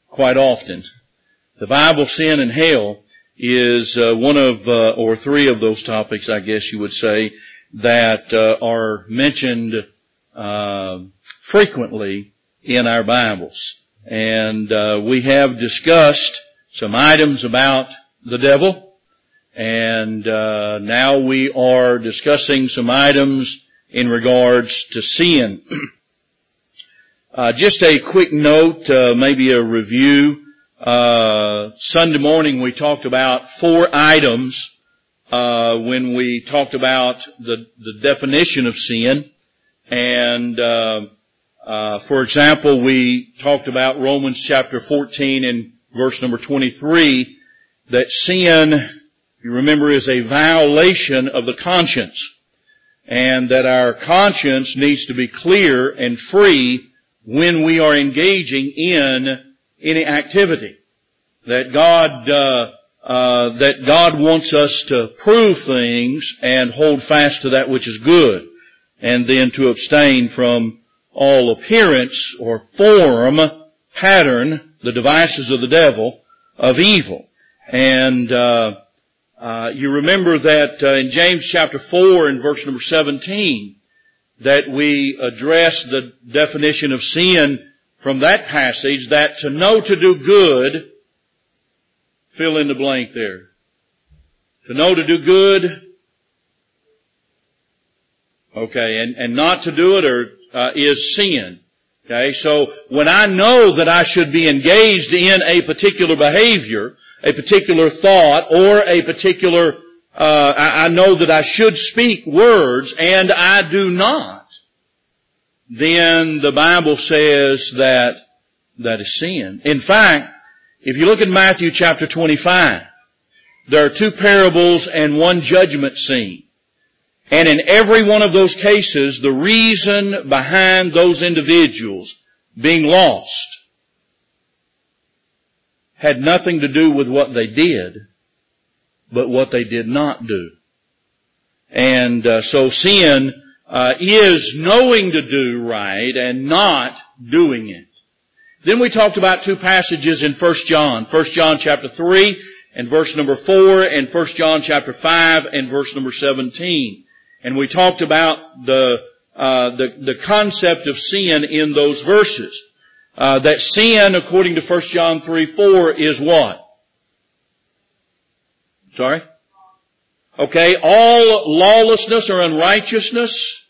quite often. The Bible, sin, and hell is one of, or three of those topics, I guess you would say, that are mentioned frequently in our Bibles. And we have discussed some items about the devil, and now we are discussing some items in regards to sin. Just a quick note, maybe a review. Sunday morning we talked about 4 items when we talked about the definition of sin. And for example, we talked about Romans chapter 14 and verse number 23, that sin, you remember, is a violation of the conscience, and that our conscience needs to be clear and free when we are engaging in any activity. That God wants us to prove things and hold fast to that which is good, and then to abstain from all appearance or form, pattern, the devices of the devil, of evil. And you remember that in James chapter 4 and verse number 17, that we address the definition of sin from that passage, that to know to do good, fill in the blank there. To know to do good, okay, and not to do it is sin. Okay, so when I know that I should be engaged in a particular behavior, a particular thought, or a particular, I know that I should speak words and I do not, then the Bible says that is sin. In fact, if you look at Matthew chapter 25, there are 2 parables and 1 judgment scene. And in every one of those cases, the reason behind those individuals being lost had nothing to do with what they did, but what they did not do. And so sin is knowing to do right and not doing it. Then we talked about 2 passages in 1 John. 1 John chapter 3 and verse number 4, and 1 John chapter 5 and verse number 17. And we talked about the concept of sin in those verses. That sin, according to 1 John 3:4, is what? Sorry? Okay, all lawlessness or unrighteousness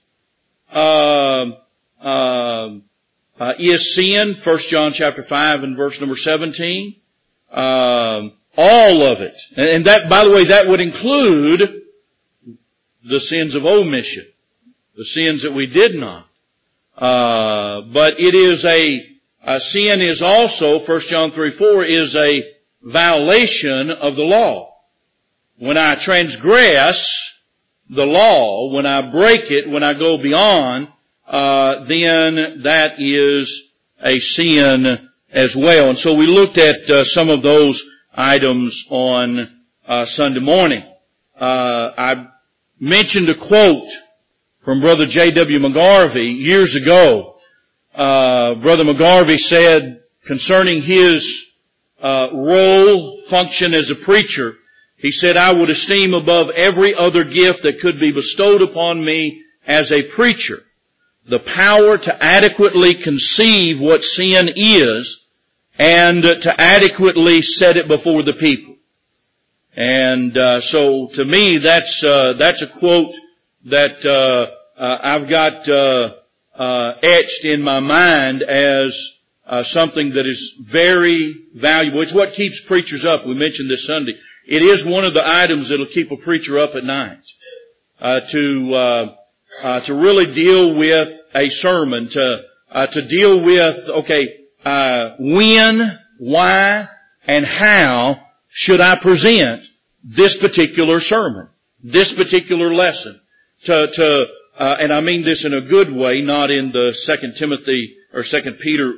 is sin. 1 John chapter 5 and verse number 17. All of it. And that, by the way, that would include the sins of omission, the sins that we did not. But it is sin is also, 1 John 3:4, is a violation of the law. When I transgress the law, when I break it, when I go beyond, then that is a sin as well. And so we looked at some of those items on Sunday morning. I mentioned a quote from Brother J.W. McGarvey years ago. Brother McGarvey said concerning his role, function as a preacher, he said, "I would esteem above every other gift that could be bestowed upon me as a preacher the power to adequately conceive what sin is and to adequately set it before the people." And so to me, that's a quote that I've got etched in my mind as something that is very valuable. It's what keeps preachers up. We mentioned this Sunday. It is one of the items that'll keep a preacher up at night. To really deal with a sermon, to deal with, when, why, and how should I present this particular sermon, this particular lesson? And I mean this in a good way, not in the 2 Timothy or 2 Peter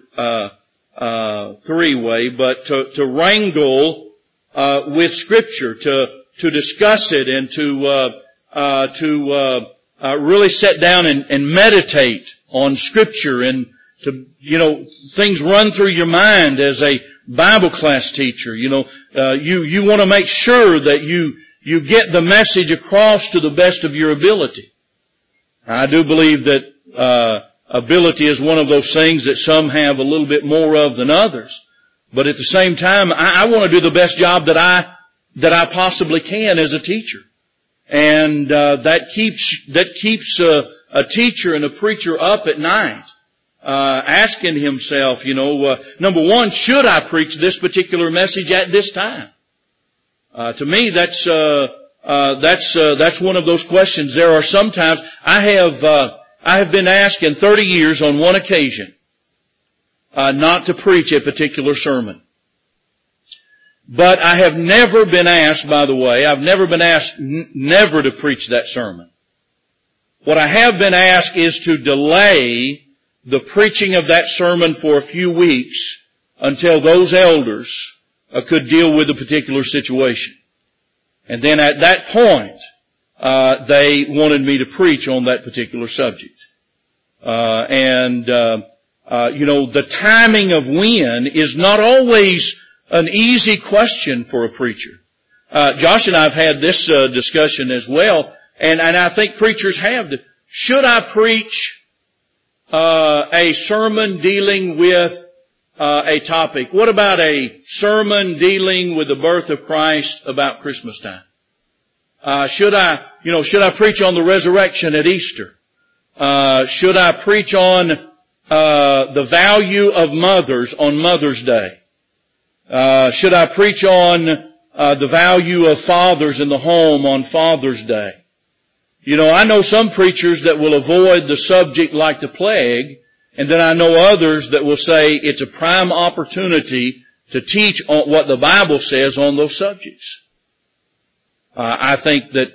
3 way, but to wrangle with Scripture, to discuss it, and to really sit down and meditate on Scripture, and to, things run through your mind as a Bible class teacher. You want to make sure that you get the message across to the best of your ability. I do believe that ability is one of those things that some have a little bit more of than others. But at the same time, I want to do the best job that I possibly can as a teacher. And that keeps a teacher and a preacher up at night, asking himself, number one, should I preach this particular message at this time? To me, that's one of those questions. There are sometimes I have been asked in 30 years on one occasion, not to preach a particular sermon. But I have never been asked, by the way, I've never been asked never to preach that sermon. What I have been asked is to delay the preaching of that sermon for a few weeks until those elders could deal with a particular situation. And then at that point, they wanted me to preach on that particular subject. The timing of when is not always an easy question for a preacher. Josh and I have had this discussion as well, and I think preachers have. Should I preach a sermon dealing with a topic? What about a sermon dealing with the birth of Christ about Christmas time? Should I preach on the resurrection at Easter? Should I preach on the value of mothers on Mother's Day? Should I preach on the value of fathers in the home on Father's Day? I know some preachers that will avoid the subject like the plague, and then I know others that will say it's a prime opportunity to teach on what the Bible says on those subjects. I think that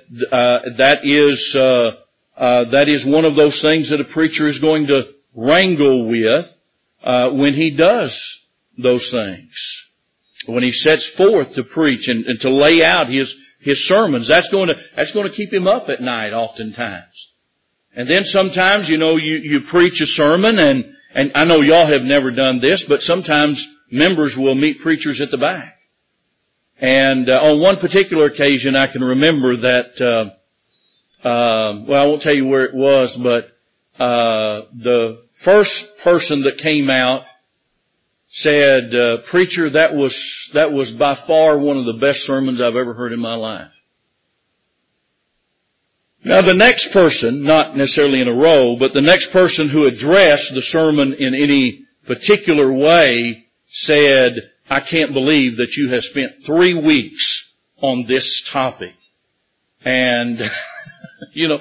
that is one of those things that a preacher is going to wrangle with when he does those things. When he sets forth to preach and to lay out his sermons, that's going to keep him up at night oftentimes. And then sometimes, you preach a sermon and I know y'all have never done this, but sometimes members will meet preachers at the back. And on one particular occasion I can remember that, I won't tell you where it was, but the first person that came out said, preacher, that was by far one of the best sermons I've ever heard in my life. Now the next person, not necessarily in a row, but the next person who addressed the sermon in any particular way said, I can't believe that you have spent 3 weeks on this topic. And, and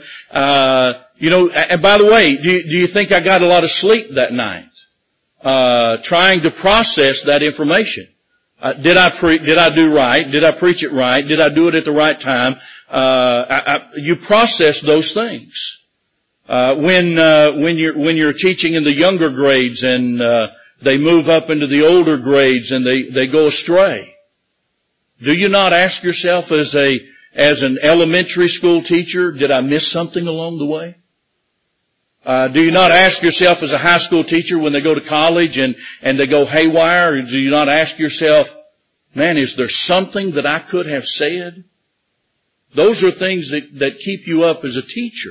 by the way, do you think I got a lot of sleep that night? Trying to process that information. Did I do right? Did I preach it right? Did I do it at the right time? You process those things. When you're teaching in the younger grades and, they move up into the older grades and they go astray. Do you not ask yourself as an elementary school teacher, did I miss something along the way? Do you not ask yourself as a high school teacher when they go to college and they go haywire? Or do you not ask yourself, man, is there something that I could have said? Those are things that keep you up as a teacher.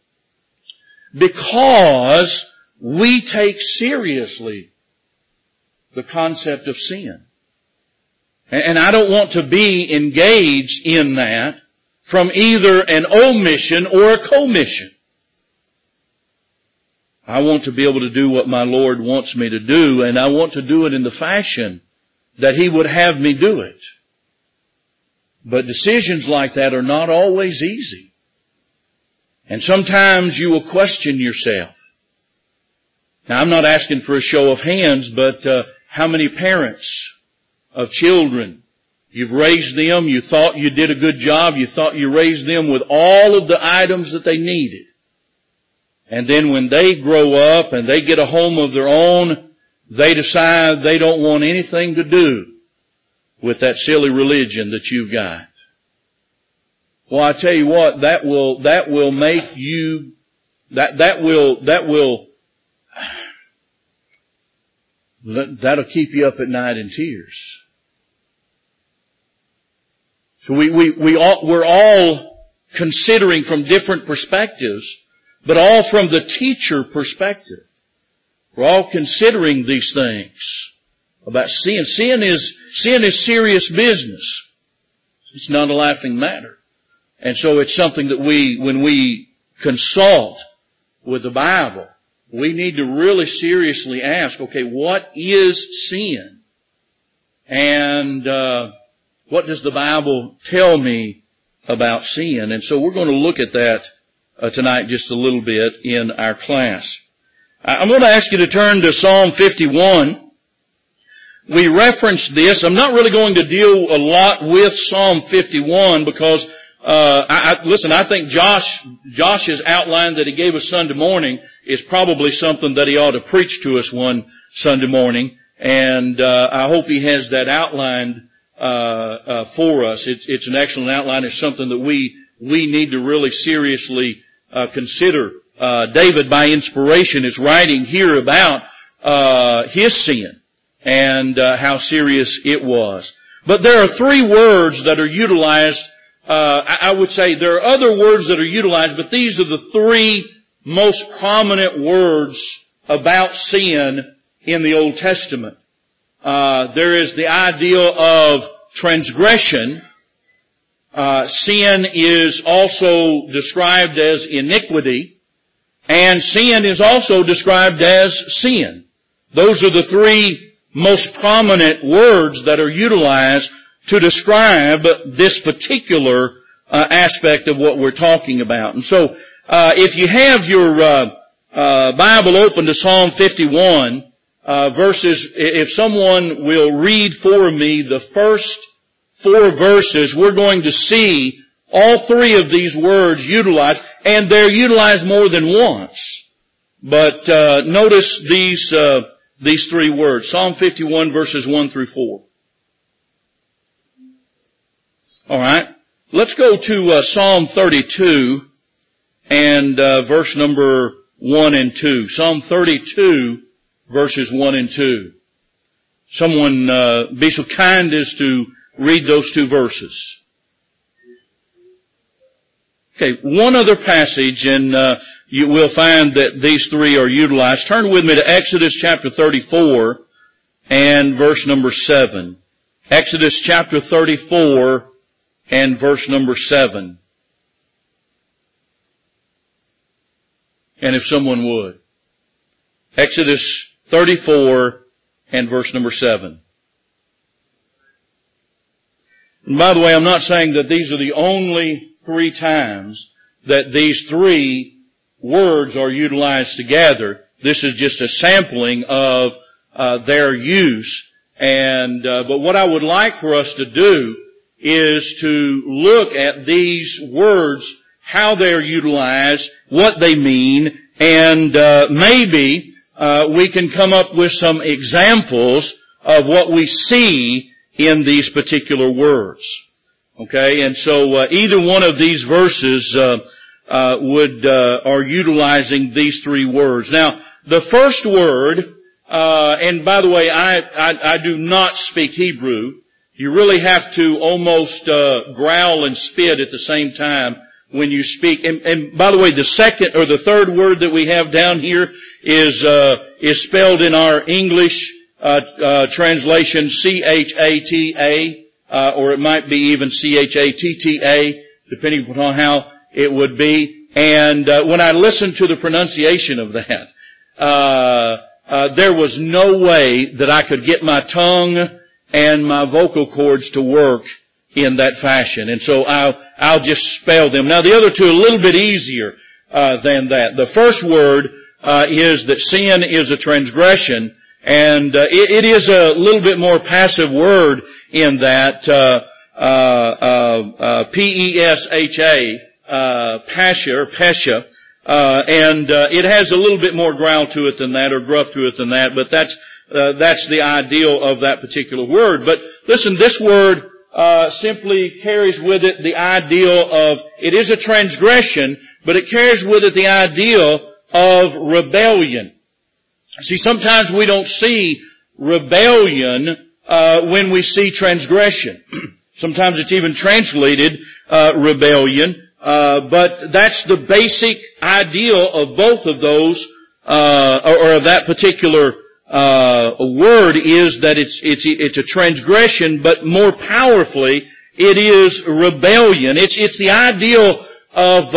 Because we take seriously the concept of sin. And I don't want to be engaged in that from either an omission or a commission. I want to be able to do what my Lord wants me to do, and I want to do it in the fashion that He would have me do it. But decisions like that are not always easy. And sometimes you will question yourself. Now, I'm not asking for a show of hands, but how many parents of children, you've raised them, you thought you did a good job, you thought you raised them with all of the items that they needed. And then when they grow up and they get a home of their own, they decide they don't want anything to do with that silly religion that you've got. Well, I tell you what, that will make you, that'll keep you up at night in tears. So we're all considering from different perspectives, but all from the teacher perspective. We're all considering these things about sin. Sin is serious business. It's not a laughing matter. And so it's something that when we consult with the Bible, we need to really seriously ask, okay, what is sin? And what does the Bible tell me about sin? And so we're going to look at that tonight just a little bit in our class. I'm going to ask you to turn to Psalm 51. We referenced this. I'm not really going to deal a lot with Psalm 51 because, I think Josh's outline that he gave us Sunday morning is probably something that he ought to preach to us one Sunday morning. And, I hope he has that outlined, for us. It's an excellent outline. It's something that we need to really seriously, consider. David, by inspiration, is writing here about, his sin and, how serious it was. But there are three words that are utilized. I would say there are other words that are utilized, but these are the three most prominent words about sin in the Old Testament. There is the idea of transgression. Sin is also described as iniquity, and sin is also described as sin. Those are the three most prominent words that are utilized to describe this particular aspect of what we're talking about. And so, if you have your Bible open to Psalm 51, verses, if someone will read for me the first 4 verses, we're going to see all three of these words utilized, and they're utilized more than once. But notice these 3 words. Psalm 51 verses 1 through 4. All right. Let's go to Psalm 32 and verse number 1 and 2. Psalm 32 verses 1 and 2. Someone be so kind as to read those 2 verses. Okay, one other passage, and you will find that these 3 are utilized. Turn with me to Exodus chapter 34 and verse number 7. Exodus chapter 34 and verse number 7. And if someone would. Exodus 34 and verse number 7. And by the way, I'm not saying that these are the only 3 times that these 3 words are utilized together. This is just a sampling of their use. And but what I would like for us to do is to look at these words, how they're utilized, what they mean, and maybe we can come up with some examples of what we see in these particular words. Okay, and so either one of these verses are utilizing these 3 words. Now, the first word, and by the way, I do not speak Hebrew. You really have to almost growl and spit at the same time when you speak. And by the way, the second or the third word that we have down here is spelled in our English translation C-H-A-T-A, or it might be even C-H-A-T-T-A, depending upon how it would be. And when I listened to the pronunciation of that, there was no way that I could get my tongue and my vocal cords to work in that fashion. And so I'll just spell them. Now the other 2 are a little bit easier than that. The first word is that sin is a transgression, and it is a little bit more passive word in that P-E-S-H-A, Pesha, and it has a little bit more growl to it than that, or gruff to it than that, but that's the ideal of that particular word. But listen, this word simply carries with it the ideal of, it is a transgression, but it carries with it the ideal of rebellion. See, sometimes we don't see rebellion when we see transgression. Sometimes it's even translated rebellion, but that's the basic ideal of both of those, or of that particular word, is that it's a transgression, but more powerfully, it is rebellion. It's the ideal of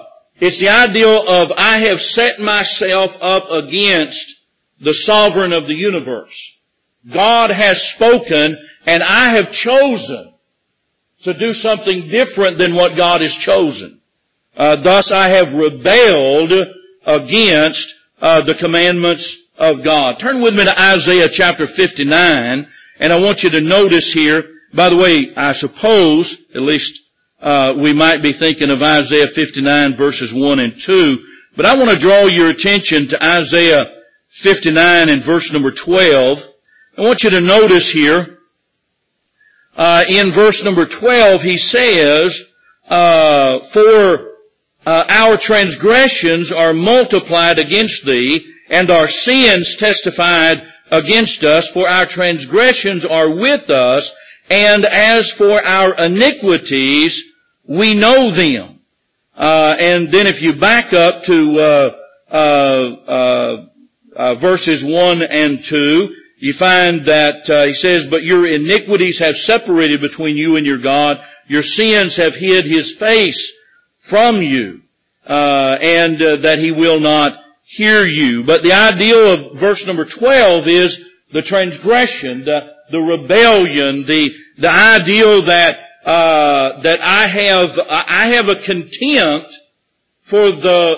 I have set myself up against the sovereign of the universe. God has spoken, and I have chosen to do something different than what God has chosen. Thus I have rebelled against the commandments of God. Turn with me to Isaiah chapter 59, and I want you to notice here, by the way, I suppose, at least we might be thinking of Isaiah 59 verses 1 and 2, but I want to draw your attention to Isaiah 59 and verse number 12. I want you to notice here, in verse number 12, he says, for our transgressions are multiplied against thee, and our sins testified against us, for our transgressions are with us, and as for our iniquities, we know them. And then if you back up to verses 1 and 2, you find that he says, but your iniquities have separated between you and your God. Your sins have hid his face from you, and that he will not hear you. But the ideal of verse number 12 is the transgression, the rebellion, the ideal that I have a contempt for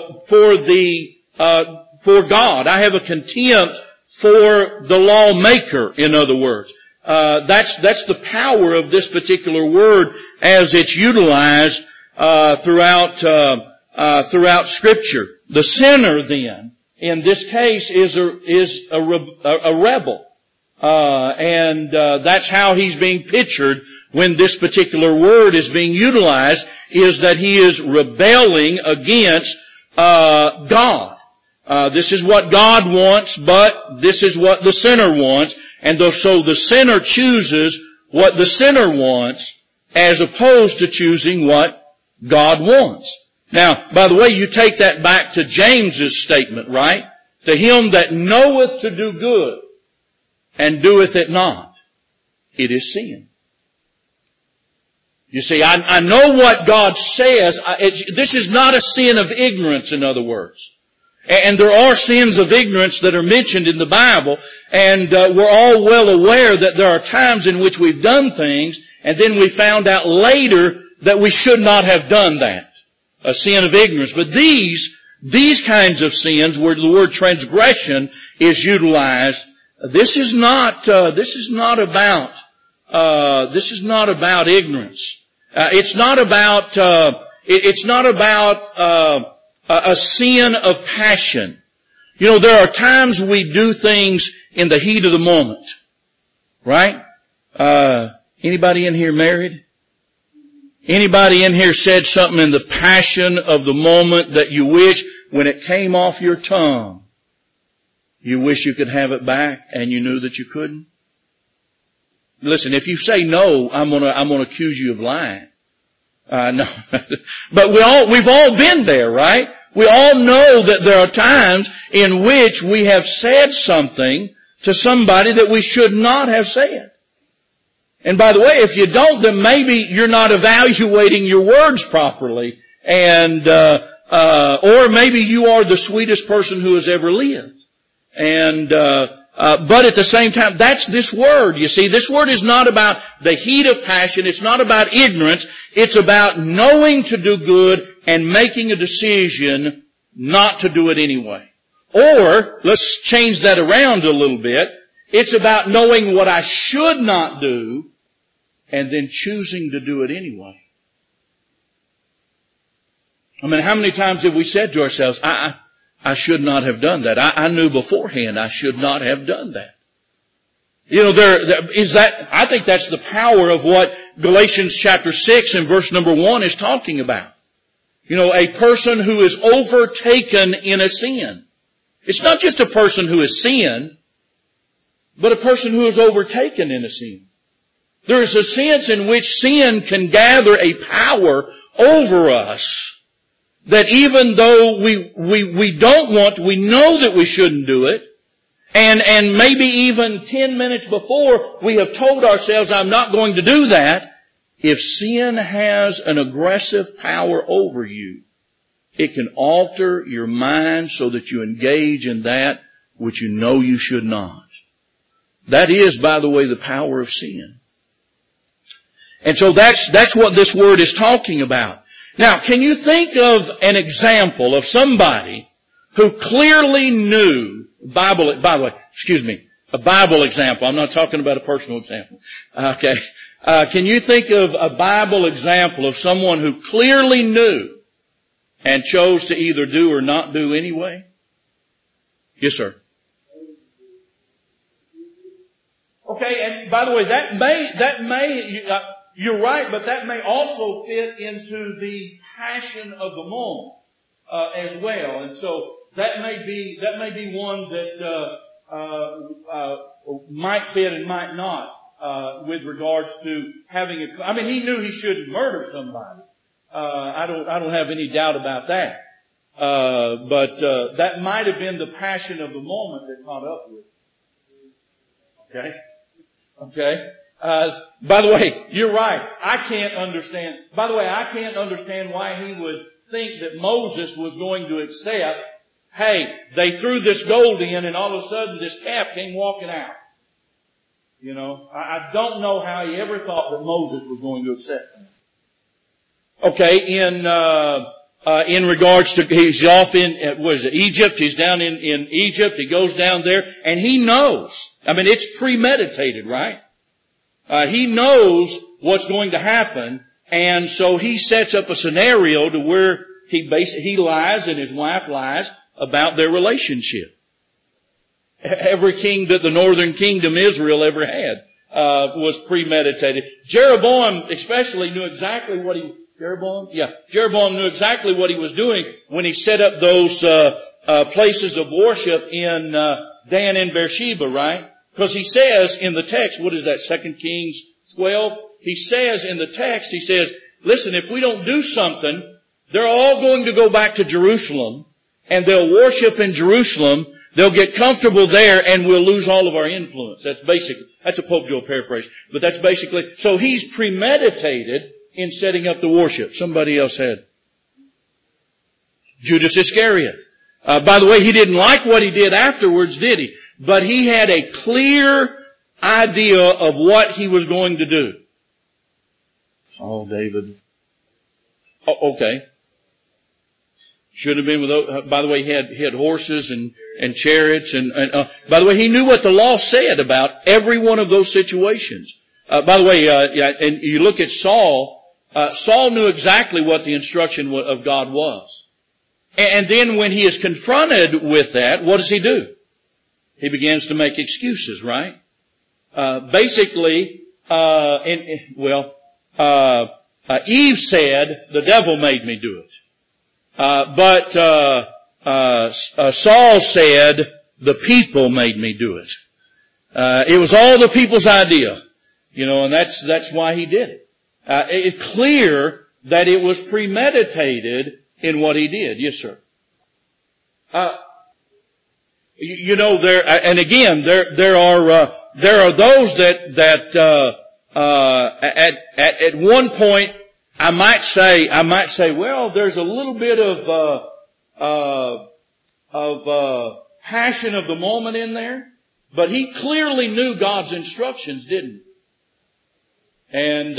God. I have a contempt for the lawmaker, in other words. That's the power of this particular word as it's utilized throughout Scripture. The sinner, then, in this case, is a rebel, and that's how he's being pictured when this particular word is being utilized, is that he is rebelling against God. This is what God wants, but this is what the sinner wants, and so the sinner chooses what the sinner wants as opposed to choosing what God wants. Now, by the way, you take that back to James's statement, right? To him that knoweth to do good and doeth it not, it is sin. You see, I know what God says. This is not a sin of ignorance, in other words. And there are sins of ignorance that are mentioned in the Bible, and we're all well aware that there are times in which we've done things, and then we found out later that we should not have done that. A sin of ignorance. But these kinds of sins where the word transgression is utilized, this is not about ignorance. It's not about a sin of passion. You know, there are times we do things in the heat of the moment. Right? Anybody in here married? Anybody in here said something in the passion of the moment that you wish, when it came off your tongue, you wish you could have it back and you knew that you couldn't? Listen, if you say no, I'm gonna accuse you of lying. No. But we've all been there, right? We all know that there are times in which we have said something to somebody that we should not have said. And by the way, if you don't, then maybe you're not evaluating your words properly, and or maybe you are the sweetest person who has ever lived. And but at the same time, that's this word. You see, this word is not about the heat of passion. It's not about ignorance. It's about knowing to do good and making a decision not to do it anyway. Or, let's change that around a little bit. It's about knowing what I should not do and then choosing to do it anyway. I mean, how many times have we said to ourselves, I should not have done that. I knew beforehand I should not have done that. You know, I think that's the power of what Galatians chapter 6 and verse number 1 is talking about. You know, a person who is overtaken in a sin. It's not just a person who has sinned. but a person who is overtaken in a sin. There is a sense in which sin can gather a power over us that even though we don't want, we know that we shouldn't do it, and maybe even 10 minutes before we have told ourselves, I'm not going to do that. If sin has an aggressive power over you, it can alter your mind so that you engage in that which you know you should not. That is, by the way, the power of sin. And so that's what this word is talking about. Now, can you think of an example of somebody who clearly knew a Bible example. I'm not talking about a personal example. Okay. Can you think of a Bible example of someone who clearly knew and chose to either do or not do anyway? Yes, sir. Okay, and by the way, you're right, but that may also fit into the passion of the moment, as well. And so that may be one that, might fit and might not, with regards to having he knew he shouldn't murder somebody. I don't have any doubt about that. But that might have been the passion of the moment that caught up with it. Okay? By the way, you're right. I can't understand why he would think that Moses was going to accept, hey, they threw this gold in and all of a sudden this calf came walking out. You know, I don't know how he ever thought that Moses was going to accept him. Okay, in regards to, he's off in, Egypt? He's down in Egypt. He goes down there and he knows. It's premeditated, right? He knows what's going to happen, and so he sets up a scenario to where he lies and his wife lies about their relationship. Every king that the northern kingdom Israel ever had was premeditated. Jeroboam especially knew exactly what Jeroboam knew exactly what he was doing when he set up those places of worship in Dan and Beersheba, right? Because he says in the text, what is that, 2 Kings 12? He says in the text, he says, listen, if we don't do something, they're all going to go back to Jerusalem, and they'll worship in Jerusalem, they'll get comfortable there, and we'll lose all of our influence. That's a Pope Joel paraphrase, but that's basically, so he's premeditated in setting up the worship. Somebody else had Judas Iscariot. By the way, he didn't like what he did afterwards, did he? But he had a clear idea of what he was going to do. Oh, David. Oh, okay. Should have been with, by the way, he had horses and chariots and by the way, he knew what the law said about every one of those situations. By the way, and you look at Saul, Saul knew exactly what the instruction of God was. And then when he is confronted with that, what does he do? He begins to make excuses, right? Eve said, the devil made me do it. But Saul said, the people made me do it. It was all the people's idea. And that's why he did it. It's clear that it was premeditated in what he did. Yes, sir. There are those that at one point I might say, well, there's a little bit of passion of the moment in there, but he clearly knew God's instructions, didn't he? And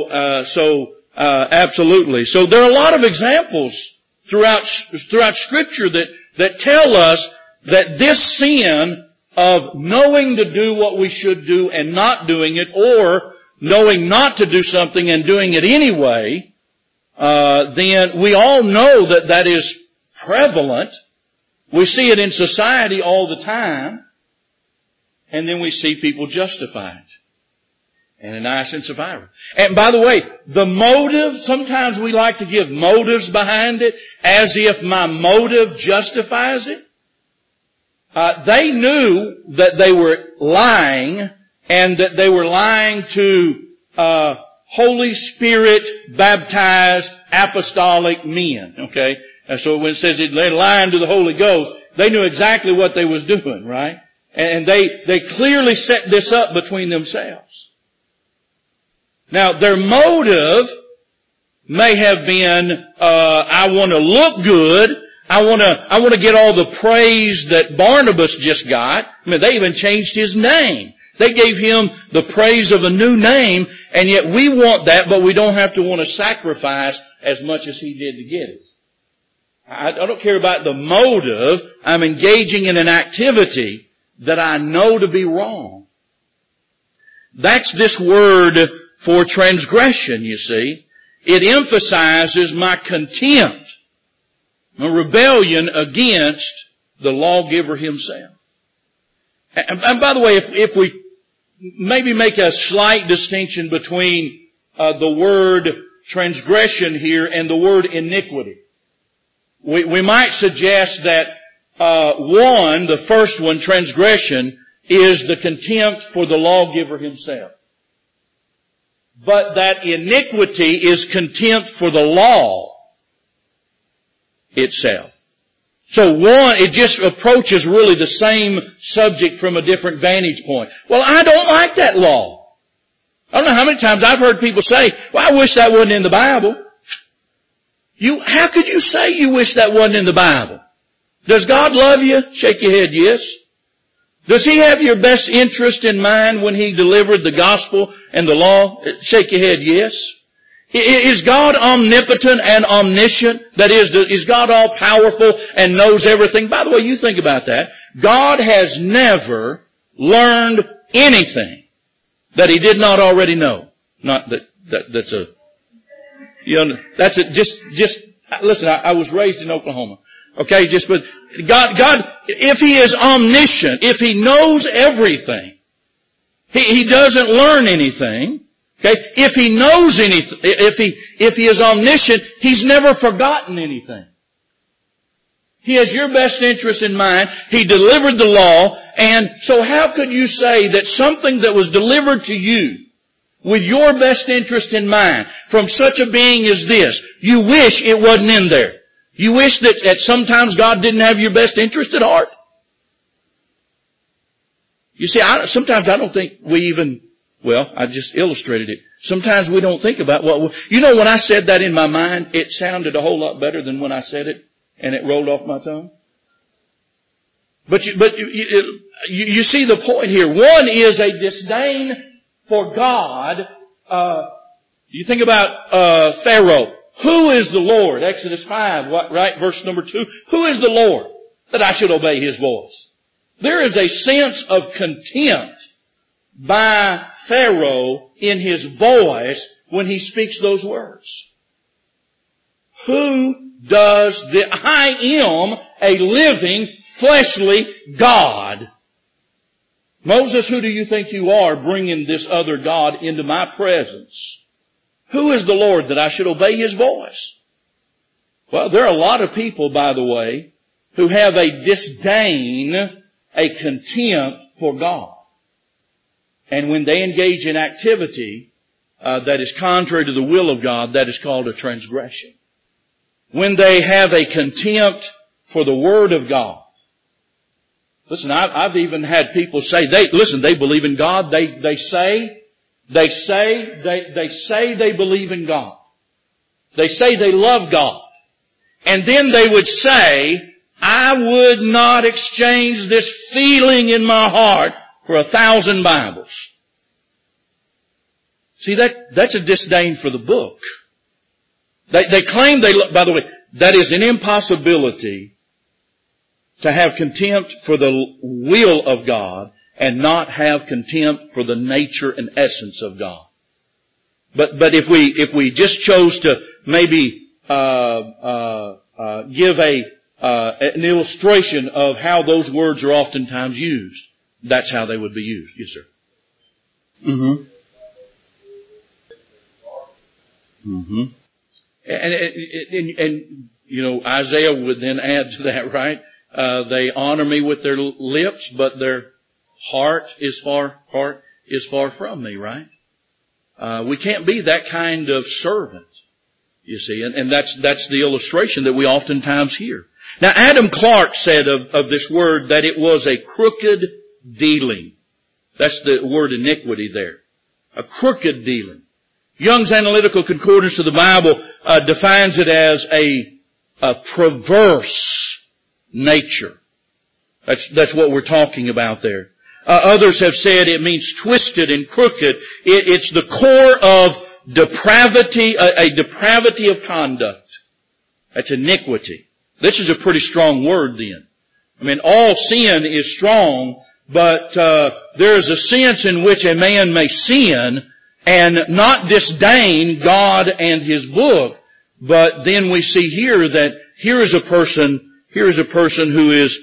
absolutely. So there are a lot of examples throughout Scripture that tell us that this sin of knowing to do what we should do and not doing it, or knowing not to do something and doing it anyway, then we all know that is prevalent. We see it in society all the time, and then we see people justify it. Ananias and Sapphira. And by the way, the motive, sometimes we like to give motives behind it as if my motive justifies it. They knew that they were lying, and that they were lying to Holy Spirit baptized apostolic men. Okay, and so when it says they're lying to the Holy Ghost, they knew exactly what they was doing, right? And they clearly set this up between themselves. Now, their motive may have been, I want to look good. I want to get all the praise that Barnabas just got. I mean, they even changed his name. They gave him the praise of a new name, and yet we want that, but we don't have to want to sacrifice as much as he did to get it. I don't care about the motive. I'm engaging in an activity that I know to be wrong. That's this word for transgression, you see. It emphasizes my contempt, my rebellion against the lawgiver himself. And by the way, if we maybe make a slight distinction between the word transgression here and the word iniquity. We might suggest that the first one, transgression, is the contempt for the lawgiver himself. But that iniquity is contempt for the law itself. So it just approaches really the same subject from a different vantage point. Well, I don't like that law. I don't know how many times I've heard people say, well, I wish that wasn't in the Bible. How could you say you wish that wasn't in the Bible? Does God love you? Shake your head, yes. Does He have your best interest in mind when He delivered the gospel and the law? Shake your head, yes. Is God omnipotent and omniscient? That is God all powerful and knows everything? By the way, you think about that. God has never learned anything that He did not already know. Not that's a, listen, I was raised in Oklahoma. Okay, but God, if He is omniscient, if He knows everything, He doesn't learn anything. Okay, if He knows anything, if He is omniscient, He's never forgotten anything. He has your best interest in mind. He delivered the law, and so how could you say that something that was delivered to you with your best interest in mind from such a being as this, you wish it wasn't in there? You wish that sometimes God didn't have your best interest at heart? You see, sometimes I don't think we even, I just illustrated it. Sometimes we don't think about when I said that in my mind, it sounded a whole lot better than when I said it and it rolled off my tongue. But you see the point here. One is a disdain for God. You think about Pharaoh. Who is the Lord? Exodus 5, right? Verse number 2. Who is the Lord that I should obey His voice? There is a sense of contempt by Pharaoh in his voice when he speaks those words. I am a living, fleshly God. Moses, who do you think you are bringing this other God into my presence? Who is the Lord that I should obey His voice? Well, there are a lot of people, by the way, who have a disdain, a contempt for God. And when they engage in activity that is contrary to the will of God, that is called a transgression. When they have a contempt for the Word of God. Listen, I've even had people say, they believe in God. They say they believe in God. They say they love God. And then they would say, I would not exchange this feeling in my heart for 1,000 Bibles. See, that's a disdain for the book. They claim by the way, that is an impossibility to have contempt for the will of God and not have contempt for the nature and essence of God. But if we just chose to maybe give an illustration of how those words are oftentimes used, that's how they would be used. Yes, sir. Mm-hmm. Mm-hmm. And Isaiah would then add to that, right? They honor me with their lips, but their heart is far from me, right? We can't be that kind of servant, you see, and that's the illustration that we oftentimes hear. Now, Adam Clarke said of this word that it was a crooked dealing. That's the word iniquity there. A crooked dealing. Young's Analytical Concordance of the Bible defines it as a perverse nature. That's what we're talking about there. Others have said it means twisted and crooked. It's the core of depravity, a depravity of conduct. That's iniquity. This is a pretty strong word then. I mean, all sin is strong, but there is a sense in which a man may sin and not disdain God and His book. But then we see here that here is a person who is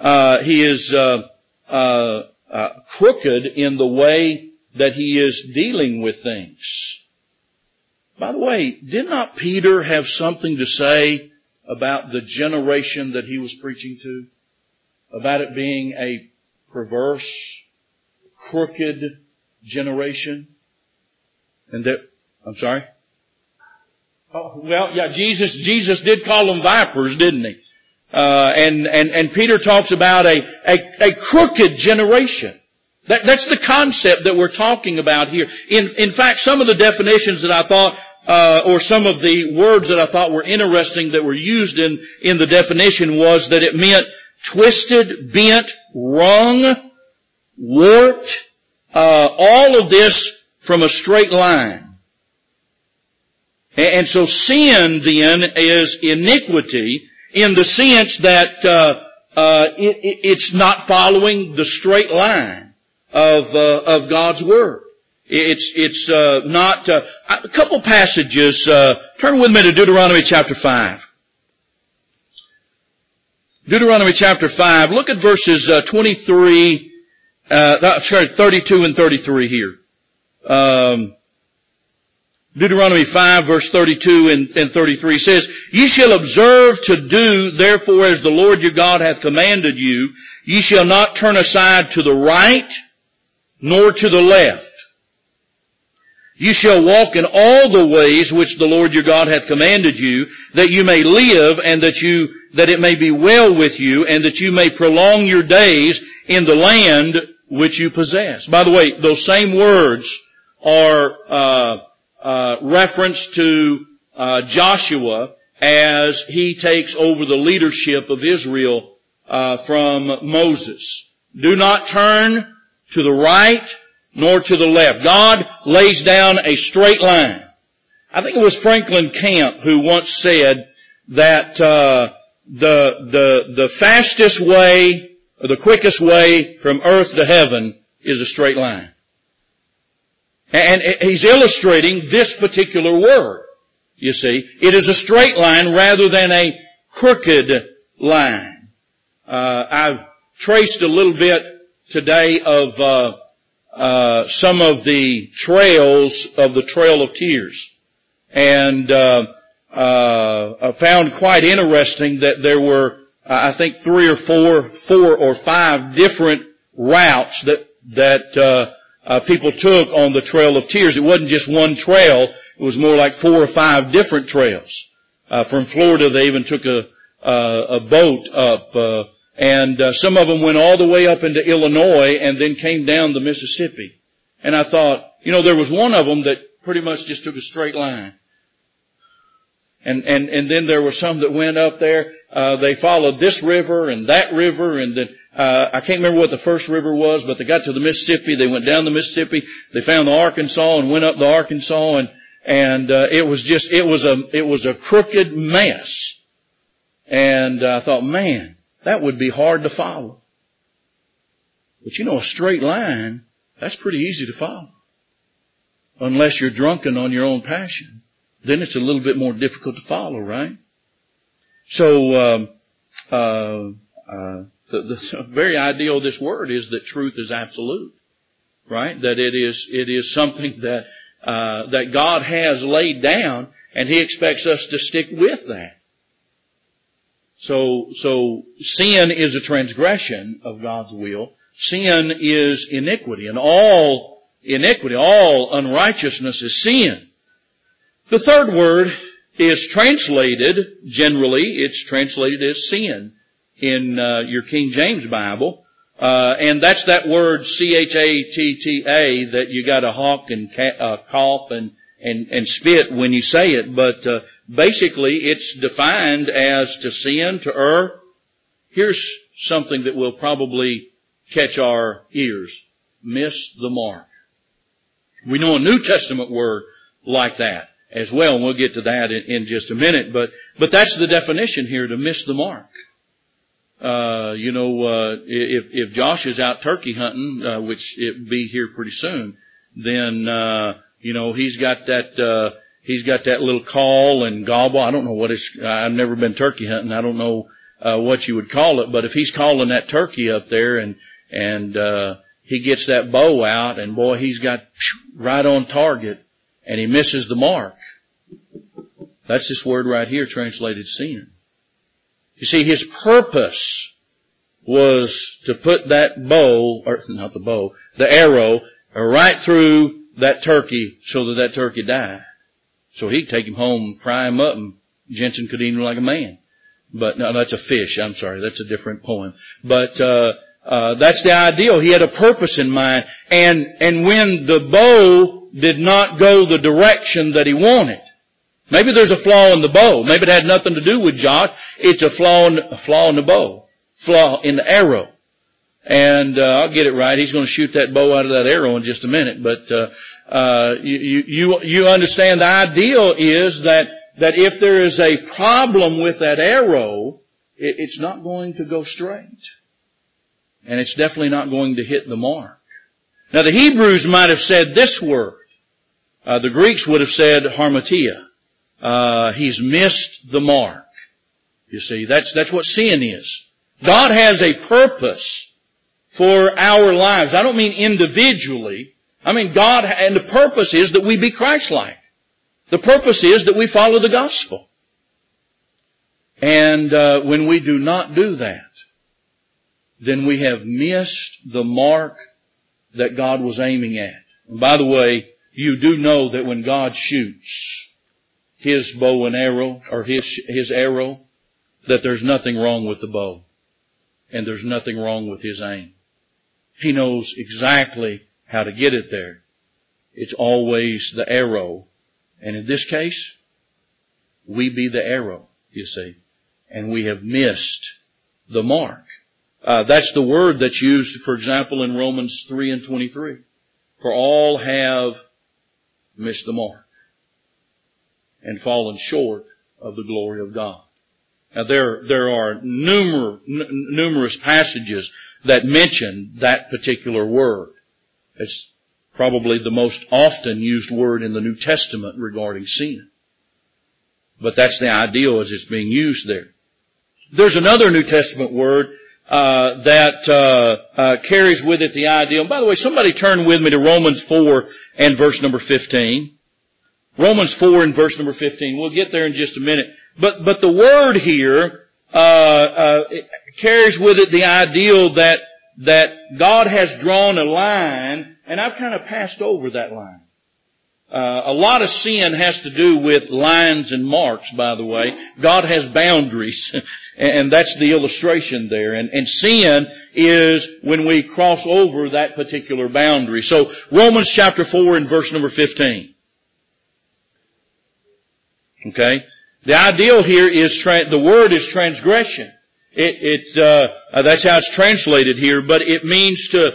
crooked in the way that he is dealing with things. By the way, did not Peter have something to say about the generation that he was preaching to? About it being a perverse, crooked generation? And that, I'm sorry? Oh, well, yeah, Jesus did call them vipers, didn't He? And Peter talks about a crooked generation. That's the concept that we're talking about here. In fact, some of the definitions that I thought, or some of the words that I thought were interesting that were used in the definition was that it meant twisted, bent, wrung, warped, all of this from a straight line. And so sin then is iniquity in the sense that it's not following the straight line of God's Word. It's not a couple passages. Turn with me to Deuteronomy chapter 5. Deuteronomy chapter 5. Look at verses 32 and 33 here. Deuteronomy 5 verse 32 and 33 says, "Ye shall observe to do therefore as the Lord your God hath commanded you. Ye shall not turn aside to the right nor to the left. You shall walk in all the ways which the Lord your God hath commanded you, that you may live and that it may be well with you, and that you may prolong your days in the land which you possess." By the way, those same words are reference to Joshua as he takes over the leadership of Israel from Moses. Do not turn to the right nor to the left. God lays down a straight line. I think it was Franklin Camp who once said that the fastest way or the quickest way from earth to heaven is a straight line. And he's illustrating this particular word. You see, it is a straight line rather than a crooked line. I've traced a little bit today of some of the trails of the Trail of Tears, and I found quite interesting that there were, I think, 4 or 5 different routes that people took on the Trail of Tears. It wasn't just one trail. It was more like 4 or 5 different trails. From Florida, they even took a boat up, and some of them went all the way up into Illinois and then came down the Mississippi. And I thought, there was one of them that pretty much just took a straight line. And then there were some that went up there. They followed this river and that river, and then I can't remember what the first river was, but they got to the Mississippi. They went down the Mississippi. They found the Arkansas and went up the Arkansas, and it was a crooked mess. And I thought, man, that would be hard to follow. But a straight line, that's pretty easy to follow. Unless you're drunken on your own passion. Then it's a little bit more difficult to follow, right? So, the very ideal of this word is that truth is absolute, right? That it is something that God has laid down, and He expects us to stick with that. So sin is a transgression of God's will. Sin is iniquity, and all iniquity, all unrighteousness is sin. The third word is translated, generally, it's translated as sin in your King James Bible. And that's that word chatta that you gotta hawk and cough and spit when you say it. But basically it's defined as to sin, to err. Here's something that will probably catch our ears. Miss the mark. We know a New Testament word like that as well, and we'll get to that in just a minute. But that's the definition here, to miss the mark. If Josh is out turkey hunting, which it'll be here pretty soon, then, he's got that little call and gobble. I don't know what I've never been turkey hunting. I don't know, what you would call it, but if he's calling that turkey up there and he gets that bow out and boy, he's got right on target and he misses the mark. That's this word right here translated sin. You see, his purpose was to put that bow, or not the bow, the arrow, right through that turkey so that turkey died. So he'd take him home, fry him up, and Jensen could eat him like a man. But no, that's a fish. I'm sorry, that's a different poem. But that's the ideal. He had a purpose in mind, and when the bow did not go the direction that he wanted, maybe there's a flaw in the bow. Maybe it had nothing to do with Josh. It's a flaw in the bow, flaw in the arrow. And I'll get it right. He's going to shoot that bow out of that arrow in just a minute. But you understand the ideal is that if there is a problem with that arrow, it's not going to go straight, and it's definitely not going to hit the mark. Now the Hebrews might have said this word. The Greeks would have said harmatia. He's missed the mark. You see, that's what sin is. God has a purpose for our lives. I don't mean individually. I mean God, and the purpose is that we be Christ-like. The purpose is that we follow the gospel. And when we do not do that, then we have missed the mark that God was aiming at. And by the way, you do know that when God shoots his bow and arrow, or his arrow, that there's nothing wrong with the bow. And there's nothing wrong with his aim. He knows exactly how to get it there. It's always the arrow. And in this case, we be the arrow, you see. And we have missed the mark. That's the word that's used, for example, in Romans 3:23. For all have missed the mark and fallen short of the glory of God. Now there are numerous passages that mention that particular word. It's probably the most often used word in the New Testament regarding sin. But that's the ideal as it's being used there. There's another New Testament word that carries with it the ideal. And by the way, somebody turn with me to Romans 4 and verse number 15. Romans 4 and verse number 15. We'll get there in just a minute. But the word here carries with it the ideal that God has drawn a line, and I've kind of passed over that line. A lot of sin has to do with lines and marks, by the way. God has boundaries, and that's the illustration there. And sin is when we cross over that particular boundary. So Romans chapter 4 and verse number 15. Okay? The ideal here is, the word is transgression. That's how it's translated here, but it means to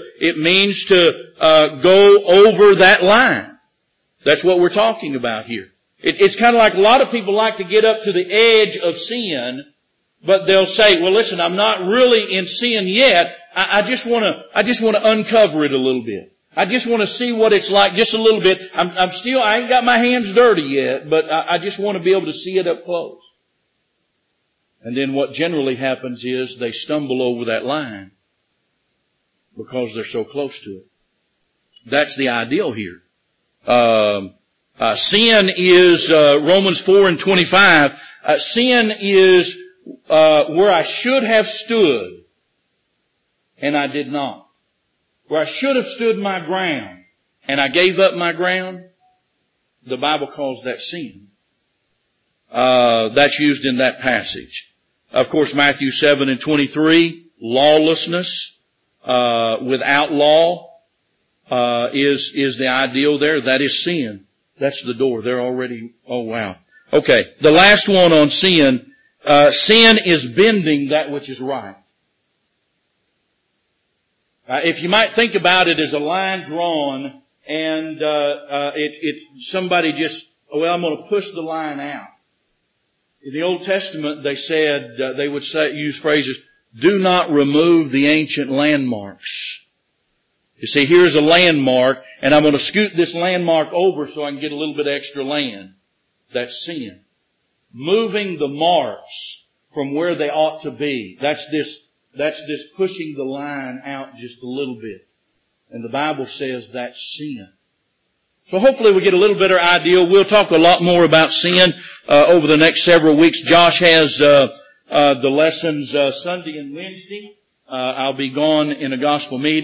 go over that line. That's what we're talking about here. It's kind of like a lot of people like to get up to the edge of sin, but they'll say, well listen, I'm not really in sin yet. I just want to uncover it a little bit. I just want to see what it's like just a little bit. I ain't got my hands dirty yet, but I just want to be able to see it up close. And then what generally happens is they stumble over that line because they're so close to it. That's the ideal here. Sin is, Romans 4 and 25, sin is where I should have stood, and I did not. Where I should have stood my ground, and I gave up my ground, the Bible calls that sin. That's used in that passage. Of course, Matthew 7:23, lawlessness, without law, is the ideal there. That is sin. That's the door. They're already, oh wow. Okay, the last one on sin. Sin is bending that which is right. If you might think about it as a line drawn and, somebody just, well, I'm going to push the line out. In the Old Testament, they said, they would use phrases, do not remove the ancient landmarks. You see, here's a landmark, and I'm going to scoot this landmark over so I can get a little bit extra land. That's sin. Moving the marks from where they ought to be. That's this pushing the line out just a little bit. And the Bible says that's sin. So hopefully we get a little better idea. We'll talk a lot more about sin over the next several weeks. Josh has the lessons Sunday and Wednesday. I'll be gone in a gospel meeting.